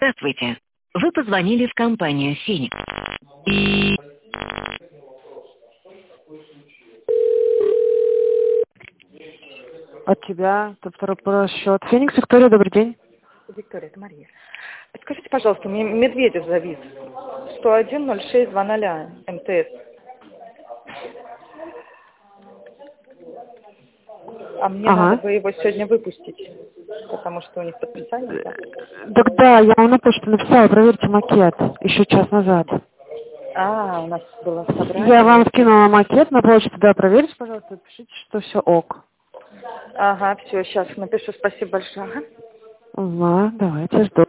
Здравствуйте. Вы позвонили в компанию «Феникс». И... От тебя, это второй счет. Феникс, Виктория, добрый день. Виктория, это Мария. Скажите, пожалуйста, мне Медведев завис. 101-06-00 МТС. А мне надо бы его сегодня выпустить, потому что у них подписание. Тогда я вам на почту написала, проверьте макет еще час назад. У нас было собрание. Я вам скинула макет на почту, да, проверьте, пожалуйста, пишите, что все ок. Ага, все, сейчас напишу, спасибо большое. Ага, давайте, жду.